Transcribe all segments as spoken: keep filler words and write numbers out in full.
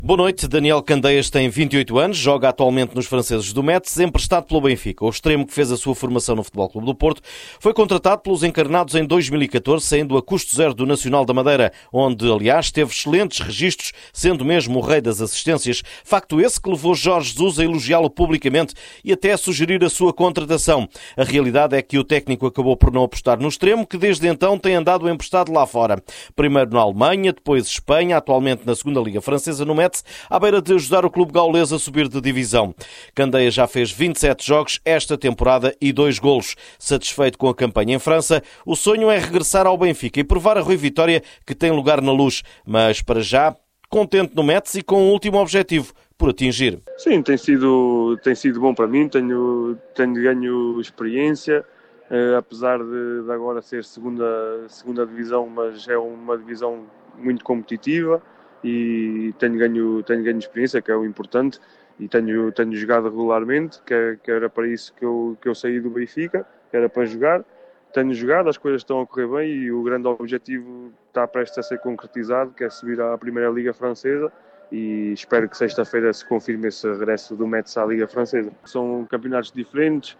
Boa noite. Daniel Candeias tem vinte e oito anos, joga atualmente nos franceses do Metz, emprestado pelo Benfica. O extremo que fez a sua formação no Futebol Clube do Porto foi contratado pelos encarnados em dois mil e catorze, saindo a custo zero do Nacional da Madeira, onde, aliás, teve excelentes registros, sendo mesmo o rei das assistências. Facto esse que levou Jorge Jesus a elogiá-lo publicamente e até a sugerir a sua contratação. A realidade é que o técnico acabou por não apostar no extremo, que desde então tem andado emprestado lá fora. Primeiro na Alemanha, depois Espanha, atualmente na segunda Liga Francesa no Metz, à beira de ajudar o clube gaulês a subir de divisão. Candeias já fez vinte e sete jogos esta temporada e dois golos. Satisfeito com a campanha em França, o sonho é regressar ao Benfica e provar a Rui Vitória que tem lugar na luz, mas para já contente no Metz e com um último objetivo por atingir. Sim, tem sido, tem sido bom para mim, tenho, tenho ganho experiência, eh, apesar de, de agora ser segunda, segunda divisão, mas é uma divisão muito competitiva. E tenho ganho, tenho ganho experiência, que é o importante, e tenho, tenho jogado regularmente, que, é, que era para isso que eu, que eu saí do Benfica, que era para jogar. Tenho jogado, as coisas estão a correr bem e o grande objetivo está prestes a ser concretizado, que é subir à Primeira Liga Francesa, e espero que sexta-feira se confirme esse regresso do Metz à Liga Francesa. São campeonatos diferentes,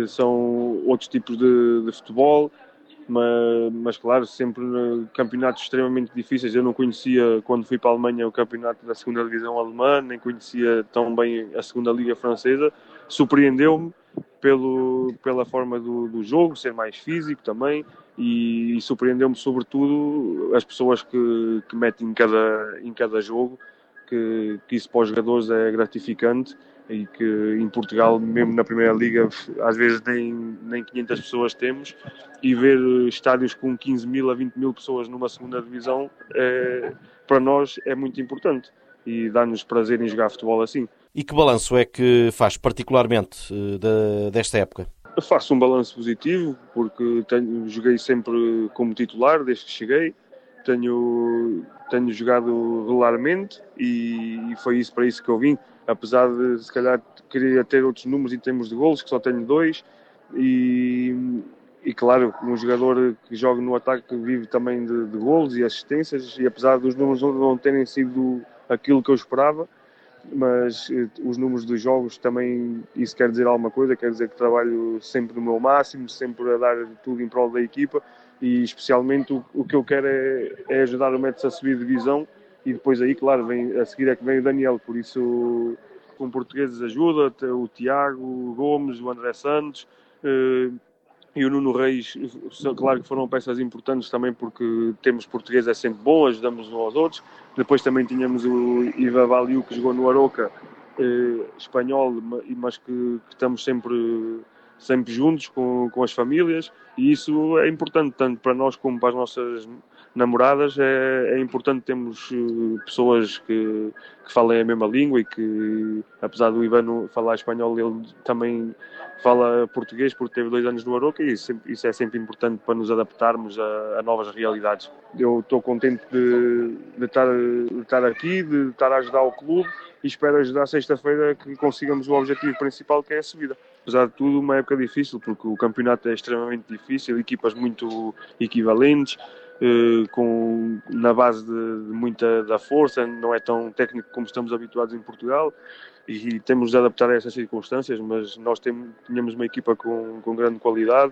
são outros tipos de, de futebol, Mas, mas claro, sempre campeonatos extremamente difíceis. Eu não conhecia, quando fui para a Alemanha, o campeonato da segunda divisão alemã, nem conhecia tão bem a segunda liga francesa. Surpreendeu-me pelo, pela forma do, do jogo, ser mais físico também, e, e surpreendeu-me sobretudo as pessoas que, que metem em cada, em cada jogo, que, que isso para os jogadores é gratificante. E que em Portugal, mesmo na Primeira Liga, às vezes nem, nem quinhentas pessoas temos, e ver estádios com quinze mil a vinte mil pessoas numa segunda divisão, é, para nós é muito importante e dá-nos prazer em jogar futebol assim. E que balanço é que faz particularmente de, desta época? Eu faço um balanço positivo, porque tenho, joguei sempre como titular desde que cheguei, tenho, tenho jogado regularmente e foi isso para isso que eu vim. Apesar de, se calhar, queria ter outros números em termos de golos, que só tenho dois. E, e claro, um jogador que joga no ataque vive também de, de golos e assistências. E apesar dos números não terem sido aquilo que eu esperava, mas os números dos jogos também, isso quer dizer alguma coisa. Quer dizer que trabalho sempre no meu máximo, sempre a dar tudo em prol da equipa. E especialmente o, o que eu quero é, é ajudar o Metz a subir de divisão. E depois aí, claro, vem, a seguir é que vem o Daniel, por isso com portugueses ajuda, o Tiago, o Gomes, o André Santos eh, e o Nuno Reis, claro que foram peças importantes também, porque temos português é sempre bom, ajudamos uns aos outros. Depois também tínhamos o Iva Valiu, que jogou no Aroca, eh, espanhol, mas que, que estamos sempre, sempre juntos com, com as famílias, e isso é importante tanto para nós como para as nossas namoradas. É, é importante termos uh, pessoas que, que falem a mesma língua e que, apesar do Ivano falar espanhol, ele também fala português, porque teve dois anos no Aroca, e isso, isso é sempre importante para nos adaptarmos a, a novas realidades. Eu estou contente de, de, estar, de estar aqui, de estar a ajudar o clube, e espero ajudar sexta-feira que consigamos o objetivo principal, que é a subida. Apesar de tudo, uma época difícil, porque o campeonato é extremamente difícil, equipas muito equivalentes, Uh, com, na base de, de muita da força, não é tão técnico como estamos habituados em Portugal, e, e temos de adaptar a essas circunstâncias, mas nós tem, tínhamos uma equipa com, com grande qualidade,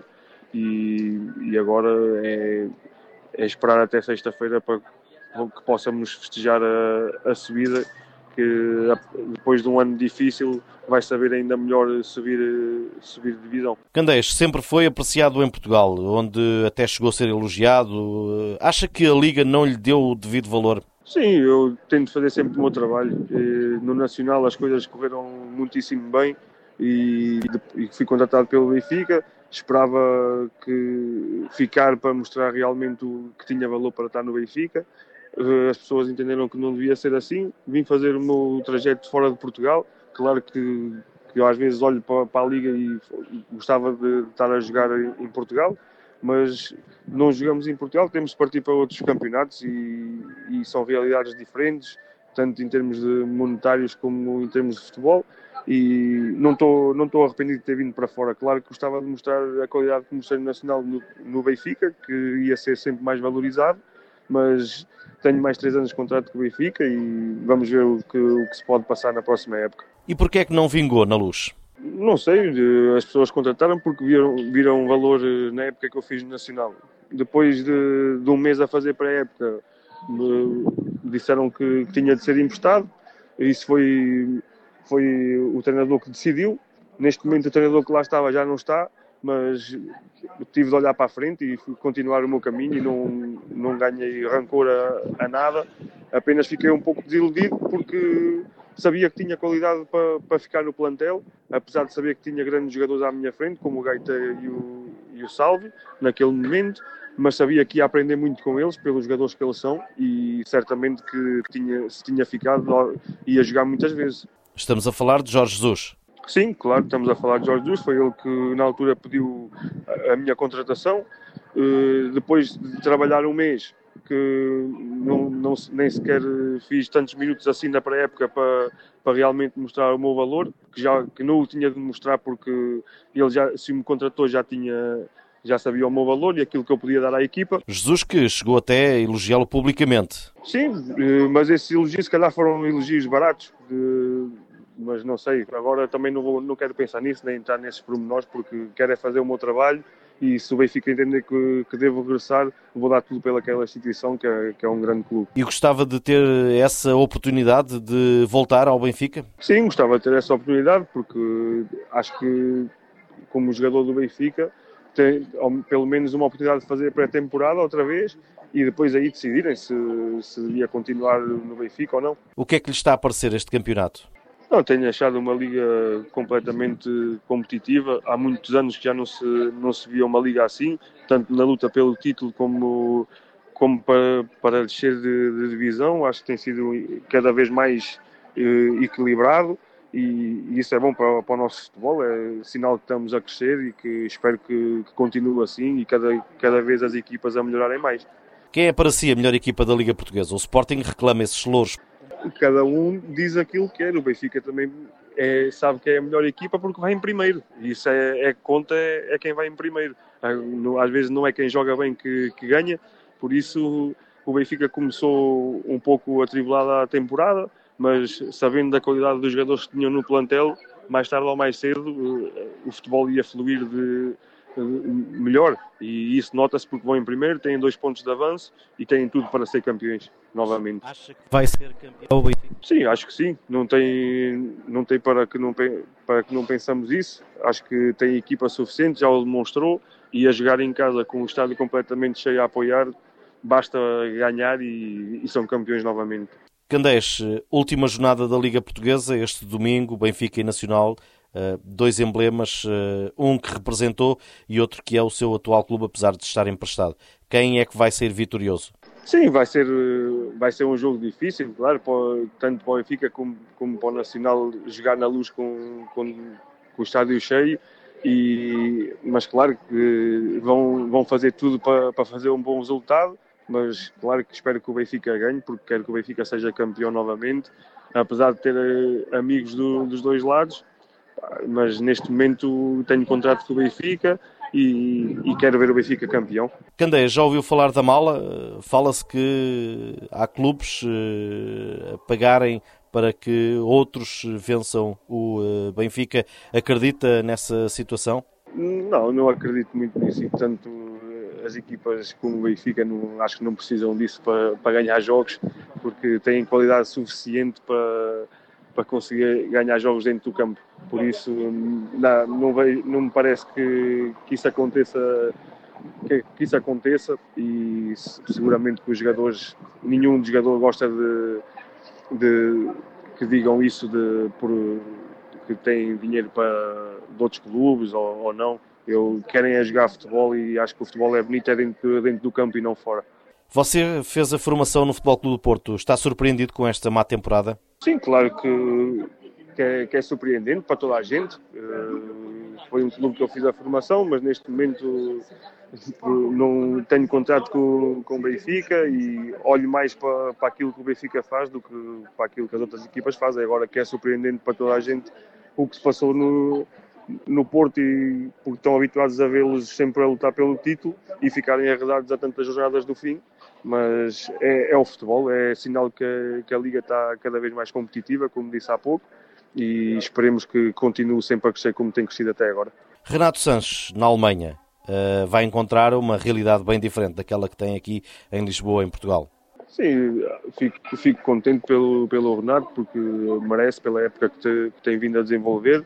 e, e agora é, é esperar até sexta-feira para que possamos festejar a, a subida, que depois de um ano difícil vai saber ainda melhor subir, subir de divisão. Candeias sempre foi apreciado em Portugal, onde até chegou a ser elogiado. Acha que a Liga não lhe deu o devido valor? Sim, eu tento fazer sempre o meu trabalho. No Nacional as coisas correram muitíssimo bem e fui contratado pelo Benfica. Esperava que ficar para mostrar realmente o que tinha valor para estar no Benfica. As pessoas entenderam que não devia ser assim. Vim fazer o meu trajeto fora de Portugal. Claro que, que eu às vezes olho para, para a Liga e gostava de estar a jogar em Portugal, mas não jogamos em Portugal, temos de partir para outros campeonatos e, e são realidades diferentes, tanto em termos de monetários como em termos de futebol, e não estou não estou arrependido de ter vindo para fora. Claro que gostava de mostrar a qualidade que mostrei no Nacional no, no Benfica, que ia ser sempre mais valorizado, mas tenho mais três anos de contrato com o Benfica e vamos ver o que, o que se pode passar na próxima época. E porquê é que não vingou na Luz? Não sei, as pessoas contrataram porque viram, viram um valor na época que eu fiz no Nacional. Depois de, de um mês a fazer pré-época, me disseram que, que tinha de ser emprestado. Isso foi, foi o treinador que decidiu. Neste momento o treinador que lá estava já não está, mas tive de olhar para a frente e fui continuar o meu caminho e não, não ganhei rancor a, a nada. Apenas fiquei um pouco desiludido porque sabia que tinha qualidade para, para ficar no plantel, apesar de saber que tinha grandes jogadores à minha frente, como o Gaita e o, e o Salvi, naquele momento, mas sabia que ia aprender muito com eles, pelos jogadores que eles são, e certamente que tinha, se tinha ficado, ia jogar muitas vezes. Estamos a falar de Jorge Jesus. Sim, claro, estamos a falar de Jorge Jesus, foi ele que na altura pediu a, a minha contratação, uh, depois de trabalhar um mês, que não, não, nem sequer fiz tantos minutos assim na pré-época para, para realmente mostrar o meu valor, que, já, que não o tinha de mostrar porque ele já, se me contratou já tinha, já sabia o meu valor e aquilo que eu podia dar à equipa. Jesus que chegou até a elogiá-lo publicamente. Sim, mas esses elogios se calhar foram elogios baratos, de, mas não sei, agora também não, vou, não quero pensar nisso, nem entrar nesses pormenores, porque quero é fazer o meu trabalho. E se o Benfica entender que, que devo regressar, vou dar tudo pelaquela instituição que é, que é um grande clube. E gostava de ter essa oportunidade de voltar ao Benfica? Sim, gostava de ter essa oportunidade, porque acho que como jogador do Benfica tem pelo menos uma oportunidade de fazer pré-temporada outra vez e depois aí decidirem se, se devia continuar no Benfica ou não. O que é que lhe está a parecer este campeonato? Não, tenho achado uma liga completamente competitiva. Há muitos anos que já não se, não se via uma liga assim, tanto na luta pelo título como, como para, para descer de, de divisão. Acho que tem sido cada vez mais eh, equilibrado e, e isso é bom para, para o nosso futebol. É sinal que estamos a crescer e que espero que, que continue assim e cada, cada vez as equipas a melhorarem mais. Quem é para si a melhor equipa da Liga Portuguesa? O Sporting reclama esses louros. Cada um diz aquilo que quer. O Benfica também é, sabe que é a melhor equipa porque vai em primeiro. E isso é, é conta, é, é quem vai em primeiro. Às vezes não é quem joga bem que, que ganha. Por isso o Benfica começou um pouco atribulado a temporada, mas sabendo da qualidade dos jogadores que tinham no plantel, mais tarde ou mais cedo o futebol ia fluir de melhor, e isso nota-se porque vão em primeiro, têm dois pontos de avanço e têm tudo para ser campeões novamente. Acha que vai ser campeão o Benfica? Sim, acho que sim, não tem, não tem para, que não, para que não pensamos isso. Acho que tem equipa suficiente, já o demonstrou, e a jogar em casa com o estádio completamente cheio a apoiar, basta ganhar e, e são campeões novamente. Candés, última jornada da Liga Portuguesa, este domingo, Benfica e Nacional. Uh, dois emblemas, uh, um que representou e outro que é o seu atual clube, apesar de estar emprestado. Quem é que vai ser vitorioso? Sim, vai ser, vai ser um jogo difícil, claro, para, tanto para o Benfica como, como para o Nacional jogar na Luz com, com, com o estádio cheio, e, mas claro que vão, vão fazer tudo para, para fazer um bom resultado, mas claro que espero que o Benfica ganhe, porque quero que o Benfica seja campeão novamente, apesar de ter amigos do, dos dois lados. Mas neste momento tenho contrato com o Benfica e, e quero ver o Benfica campeão. Candés, já ouviu falar da mala? Fala-se que há clubes a pagarem para que outros vençam o Benfica. Acredita nessa situação? Não, não acredito muito nisso, e tanto as equipas como o Benfica não, acho que não precisam disso para, para ganhar jogos, porque têm qualidade suficiente para, para conseguir ganhar jogos dentro do campo. Por isso não, não, vejo, não me parece que, que isso aconteça que, que isso aconteça e seguramente que os jogadores, nenhum jogador gosta de, de que digam isso de, por, que têm dinheiro para, de outros clubes ou, ou não. Eu querem é jogar futebol e acho que o futebol é bonito é dentro, dentro do campo e não fora. Você fez a formação no Futebol Clube do Porto. Está surpreendido com esta má temporada? Sim, claro que, que, é, que é surpreendente para toda a gente. Foi um clube que eu fiz a formação, mas neste momento não tenho contrato com, com o Benfica e olho mais para, para aquilo que o Benfica faz do que para aquilo que as outras equipas fazem. Agora que é surpreendente para toda a gente o que se passou no, no Porto, e porque estão habituados a vê-los sempre a lutar pelo título e ficarem arredados a tantas jornadas do fim. mas é, é o futebol, é sinal que a, que a Liga está cada vez mais competitiva, como disse há pouco, e esperemos que continue sempre a crescer como tem crescido até agora. Renato Sanches, na Alemanha, uh, vai encontrar uma realidade bem diferente daquela que tem aqui em Lisboa, em Portugal. Sim, fico, fico contente pelo, pelo Renato, porque merece, pela época que, te, que tem vindo a desenvolver.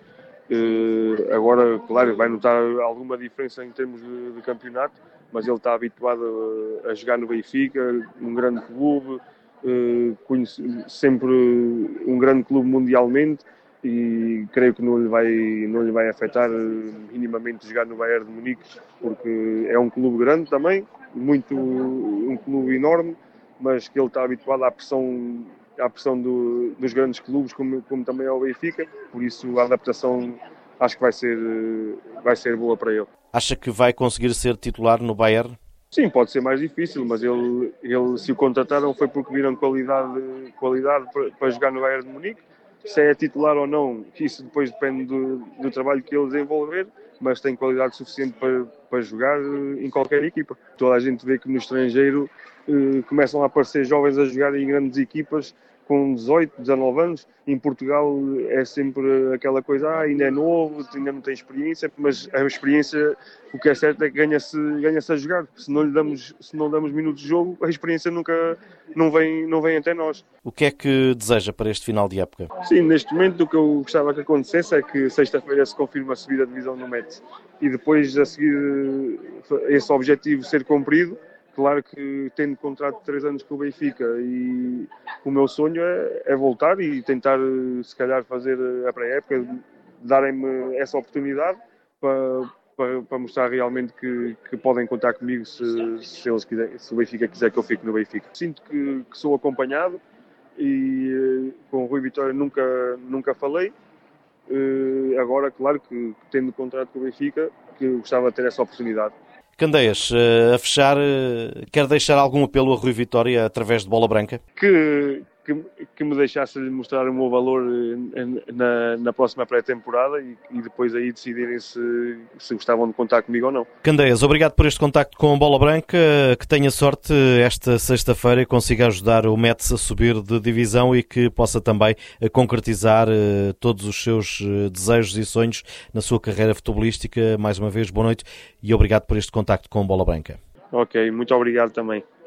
Uh, agora, claro, vai notar alguma diferença em termos de, de campeonato, mas ele está habituado a, a jogar no Benfica, um grande clube, uh, conhece, sempre um grande clube mundialmente, e creio que não lhe vai, não lhe vai afetar minimamente jogar no Bayern de Munique, porque é um clube grande também, muito, um clube enorme, mas que ele está habituado à pressão, à pressão do, dos grandes clubes, como, como também é o Benfica, por isso a adaptação acho que vai ser, vai ser boa para ele. Acha que vai conseguir ser titular no Bayern? Sim, pode ser mais difícil, mas ele, ele se o contrataram foi porque viram qualidade, qualidade para, para jogar no Bayern de Munique. Se é titular ou não, isso depois depende do, do trabalho que ele desenvolver, mas tem qualidade suficiente para, para jogar em qualquer equipa. Toda a gente vê que no estrangeiro eh, começam a aparecer jovens a jogar em grandes equipas com dezoito, dezanove anos. Em Portugal é sempre aquela coisa, ah, ainda é novo, ainda não tem experiência, mas a experiência, o que é certo é que ganha-se, ganha-se a jogar. Se não lhe damos, se não damos minutos de jogo, a experiência nunca não vem, não vem até nós. O que é que deseja para este final de época? Sim, neste momento o que eu gostava que acontecesse é que sexta-feira se confirma a subida de divisão no Metz e depois a seguir esse objetivo ser cumprido. Claro que tendo contrato de três anos com o Benfica, e o meu sonho é, é voltar e tentar, se calhar, fazer a pré-época, darem-me essa oportunidade para, para, para mostrar realmente que, que podem contar comigo se, se, eles quiserem, se o Benfica quiser que eu fique no Benfica. Sinto que, que sou acompanhado e com o Rui Vitória nunca, nunca falei. Agora, claro que tendo contrato com o Benfica, que eu gostava de ter essa oportunidade. Candeias, a fechar, quer deixar algum apelo a Rui Vitória através de Bola Branca? Que, que, que me deixasse mostrar o meu valor na, na próxima pré-temporada e, e depois aí decidirem se, se gostavam de contar comigo ou não. Candeias, obrigado por este contacto com a Bola Branca. Que tenha sorte esta sexta-feira e consiga ajudar o Metz a subir de divisão e que possa também concretizar todos os seus desejos e sonhos na sua carreira futebolística. Mais uma vez, boa noite e obrigado por este contacto com a Bola Branca. Ok, muito obrigado também.